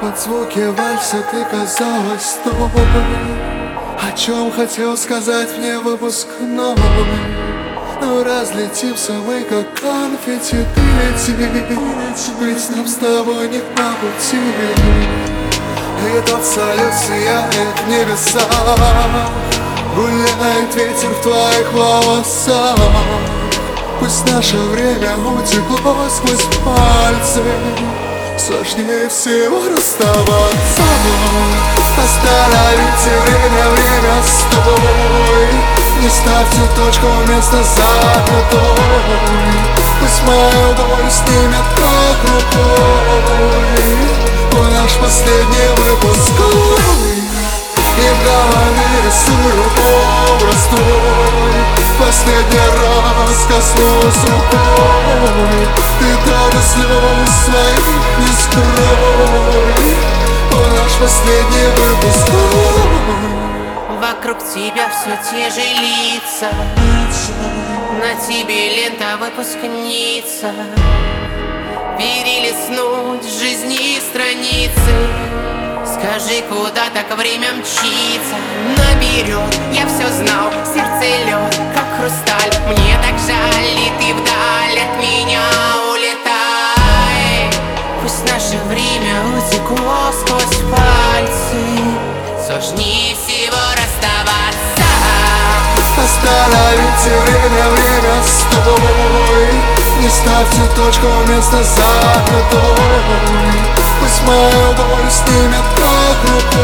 Под звуки вальса ты казалась той, о чем хотел сказать мне выпускной. Но разлетимся мы, как конфетти, ты лети, ведь нам с тобой не по пути. И тот салют сияет в небесах, гуляет ветер в твоих волосах. Пусть наше время утекло сквозь пальцы, сложнее всего расставаться. Остановите время, время, стой. Не ставьте точку вместо запятой. Пусть мою долю снимет как рукой наш последний выпускной. И в голове рисую образ твой. Последний раз коснусь рукой. Ты даже слез своих не скрой. Наш последний выпускной. Вокруг тебя все те же лица, на тебе лента выпускница. Перелистнуть жизни страницы. Скажи, куда так время мчится? Наберет, я все знал, сердце лед, как хрусталь. Мне так жаль, и ты вдаль от меня улетай. Пусть наше время утекло сквозь пальцы, сложнее всего расставаться. Остановите время, время, стой. Не ставьте точку вместо запятой. Пусть мою долю снимет как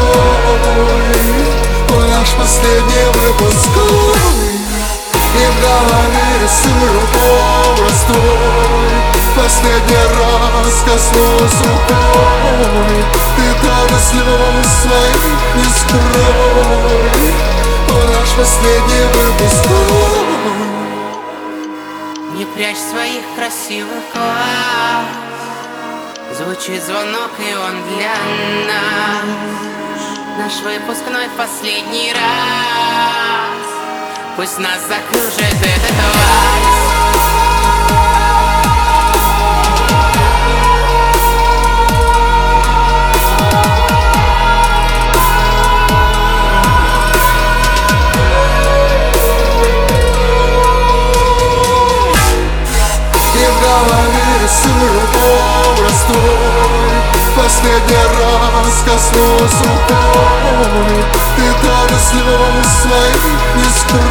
рукой наш последний выпускной. И в голове рисую образ твой. Последний раз коснусь рукой. Ты даже слез своих не скрой. Наш последний выпускной. Не прячь своих красивых глаз. Звучит звонок, и он для нас. Наш выпускной в последний раз. Пусть нас закружит этот вальс. Рисую образ твой. Последний раз коснусь рукой. Ты даже слез своих не скрой.